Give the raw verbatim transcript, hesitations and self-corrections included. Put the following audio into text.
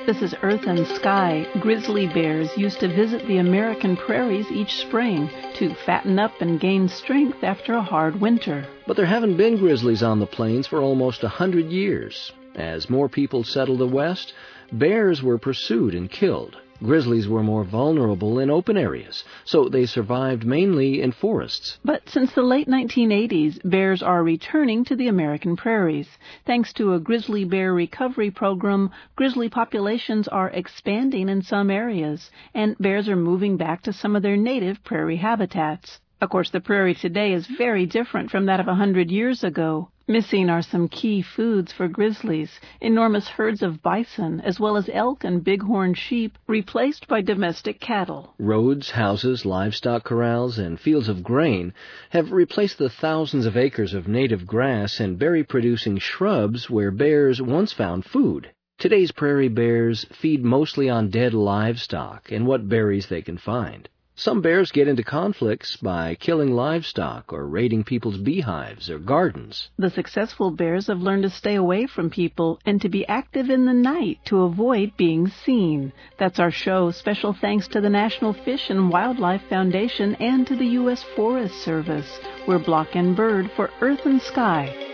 This is Earth and Sky. Grizzly bears used to visit the American prairies each spring to fatten up and gain strength after a hard winter. But there haven't been grizzlies on the plains for almost a hundred years. As more people settled the West, bears were pursued and killed. Grizzlies were more vulnerable in open areas, so they survived mainly in forests. But since the late nineteen eighties, bears are returning to the American prairies. Thanks to a grizzly bear recovery program, grizzly populations are expanding in some areas, and bears are moving back to some of their native prairie habitats. Of course, the prairie today is very different from that of a hundred years ago. Missing are some key foods for grizzlies, enormous herds of bison, as well as elk and bighorn sheep, replaced by domestic cattle. Roads, houses, livestock corrals, and fields of grain have replaced the thousands of acres of native grass and berry-producing shrubs where bears once found food. Today's prairie bears feed mostly on dead livestock and what berries they can find. Some bears get into conflicts by killing livestock or raiding people's beehives or gardens. The successful bears have learned to stay away from people and to be active in the night to avoid being seen. That's our show. Special thanks to the National Fish and Wildlife Foundation and to the U S Forest Service. We're Block and Bird for Earth and Sky.